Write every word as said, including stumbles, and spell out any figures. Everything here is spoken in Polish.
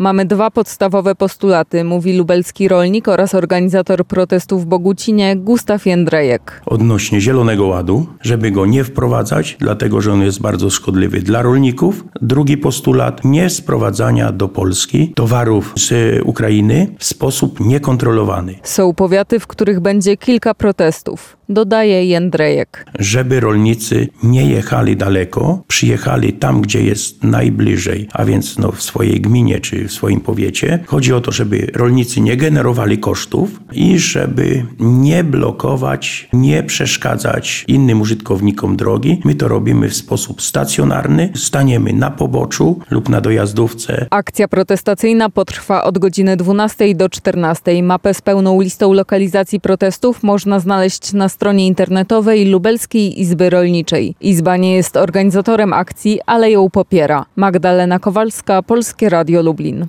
Mamy dwa podstawowe postulaty, mówi lubelski rolnik oraz organizator protestów w Bogucinie Gustaw Jędrejek. Odnośnie Zielonego Ładu, żeby go nie wprowadzać, dlatego że on jest bardzo szkodliwy dla rolników. Drugi postulat, nie sprowadzania do Polski towarów z Ukrainy w sposób niekontrolowany. Są powiaty, w których będzie kilka protestów, dodaje Jędrejek. Żeby rolnicy nie jechali daleko, przyjechali tam, gdzie jest najbliżej, a więc no, w swojej gminie czy w swoim powiecie. Chodzi o to, żeby rolnicy nie generowali kosztów i żeby nie blokować, nie przeszkadzać innym użytkownikom drogi. My to robimy w sposób stacjonarny, staniemy na poboczu lub na dojazdówce. Akcja protestacyjna potrwa od godziny dwunastej do czternastej. Mapę z pełną listą lokalizacji protestów można znaleźć na stronie internetowej Lubelskiej Izby Rolniczej. Izba nie jest organizatorem akcji, ale ją popiera. Magdalena Kowalska, Polskie Radio Lublin.